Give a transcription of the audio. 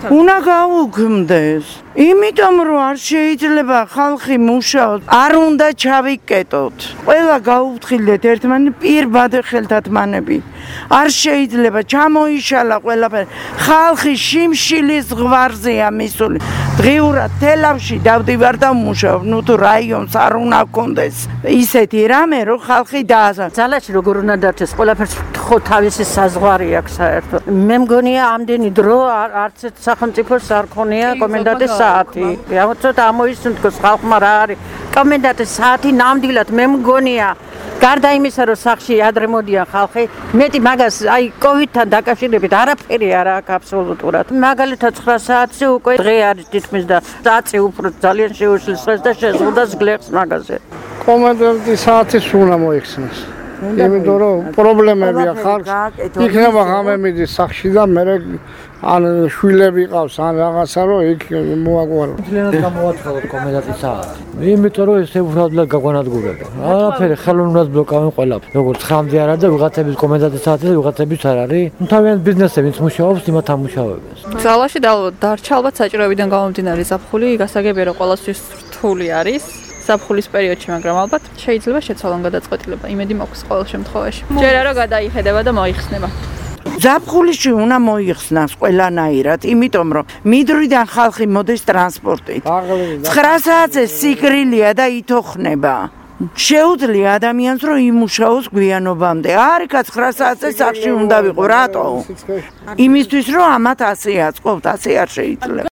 უნდა გაუქმდეს. იმიტომ რომ არ შეიძლება ხალხი მუშაოს, არ უნდა ჩავიკეტოთ. ყველა გაუფრთხილდეთ ერთმანეთს პირბად ხელთათმანები. არ შეიძლება ჩამოიშალა ყველაფერი. ხალხი შიმშილის ზღვარზეა მისული. დღიურად თელავში დავდივარ და ვმუშაობ, ნუ თუ რაიონს არ უნდა გქონდეს ისეთი რამე, რომ ხალხი დაასა. ძალაში როგორ უნდა დარჩეს, ყველაფერს ხო თავისი საზღვარი აქვს საერთოდ. მე მგონია ამდენი დრო არც ერთ სახელმწიფოს არ ქონია კომენდანტის საათი. ცოტა ამოისუნთქოს ხალხმა რა არის კომენდანტის საათი ნამდვილად მე მგონია გარდა იმისა რომ სახში ადრე მოდიან ხალხი მეტი მაგას აი კოვიდთან დაკავშირებით არაფერი არ აქვს აბსოლუტურად მაგალითად 9 საათზე უკვე დღე არის თითქმის და წაწი უფრო ძალიან შეუშლის დღეს და შეზღუდას გლეხს მაგაზე კომენდანტის საათი სულ მოიხსნას იმიტომ რომ პრობლემებია ხალხს იქნება ღამე მიდის სახში და მე ან შვილები ყავს ან რაღაცა რომ იქ მოაგვარო. ძალიანად გამოაცხადოთ კომენდანტის საათი. იმიტომ რომ ესე უბრალოდ გაგვანადგურებენ. არაფერი ხელოვნურად ბლოკავენ ყველაფერს. როგორც ხამდე არა და ვიღაცების კომენდანტის საათი და ვიღაცების არ არის. ნუ თავიანთ ბიზნესზე ვინც მუშაობს, იმათ ამუშავებს. ძალაში დარჩა ალბათ საჭიროებიდან გამომდინარე ზაფხული, გასაგებია რომ ყველასთვის რთული არის. ზაფხულის პერიოდში, მაგრამ ალბათ შეიძლება შეცვალონ გადაწყვეტილება. იმედი მაქვს ყოველ შემთხვევაში. ჯერა რომ გადაიხედება და მოიხსნება. ზაფხულში უნდა მოიხსნას ყველანაირად, იმიტომ რომ მიდრიდან ხალხი მოდის ტრანსპორტით. 9 საათზე სიგრილია და ითოხნება. შეუძლია ადამიანს რომ იმუშაოს გვიანობამდე. არიქა 9 საათზე სახში უნდა ვიყო, რატო? იმისთვის რომ ამათ ასე აწყობთ, ასე არ შეიძლება.